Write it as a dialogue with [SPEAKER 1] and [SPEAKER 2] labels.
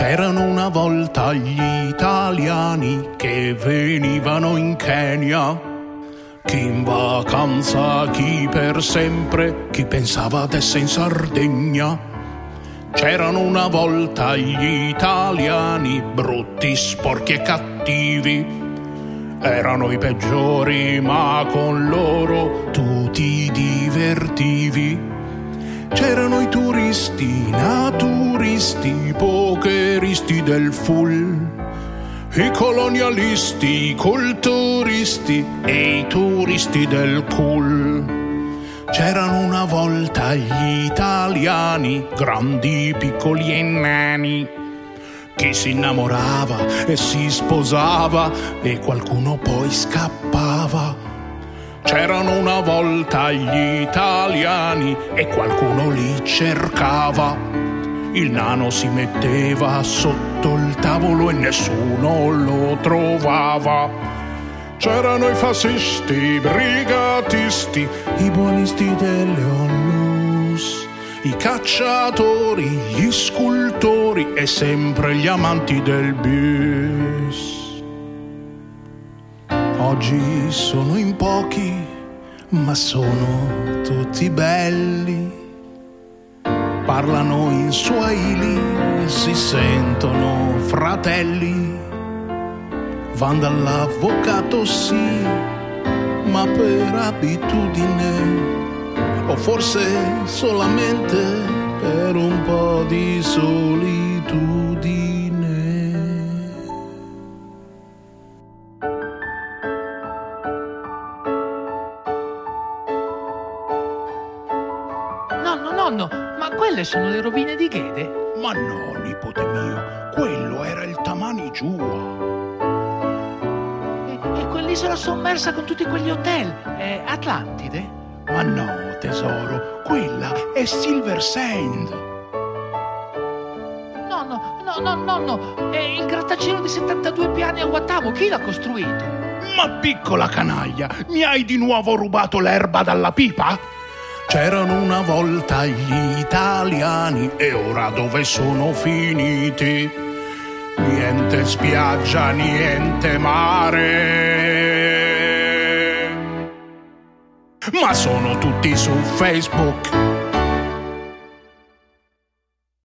[SPEAKER 1] C'erano una volta gli italiani che venivano in Kenya, chi in vacanza, chi per sempre, chi pensava ad essere in Sardegna. C'erano una volta gli italiani, brutti, sporchi e cattivi, erano i peggiori ma con loro tu ti divertivi. C'erano i turisti, naturisti, pokeristi del full, i colonialisti, i culturisti e i turisti del cool. C'erano una volta gli italiani, grandi, piccoli e nani, chi si innamorava e si sposava e qualcuno poi scappava. C'erano una volta gli italiani e qualcuno li cercava. Il nano si metteva sotto il tavolo e nessuno lo trovava. C'erano i fascisti, i brigatisti, i buonisti delle onlus, i cacciatori, gli scultori e sempre gli amanti del bis. Oggi sono in pochi, ma sono tutti belli. Parlano in Swahili, si sentono fratelli. Van dall'avvocato sì, ma per abitudine, o forse solamente per un po' di solitudine.
[SPEAKER 2] Nonno, ma quelle sono le rovine di Ghede?
[SPEAKER 1] Ma no, nipote mio, quello era il Tamani Giua.
[SPEAKER 2] E quell'isola sommersa con tutti quegli hotel è Atlantide?
[SPEAKER 1] Ma no, tesoro, quella è Silver Sand.
[SPEAKER 2] Nonno, è il grattacielo di 72 piani a Watamu, chi l'ha costruito?
[SPEAKER 1] Ma piccola canaglia, mi hai di nuovo rubato l'erba dalla pipa? C'erano una volta gli italiani e ora dove sono finiti? Niente spiaggia, niente mare, ma sono tutti su Facebook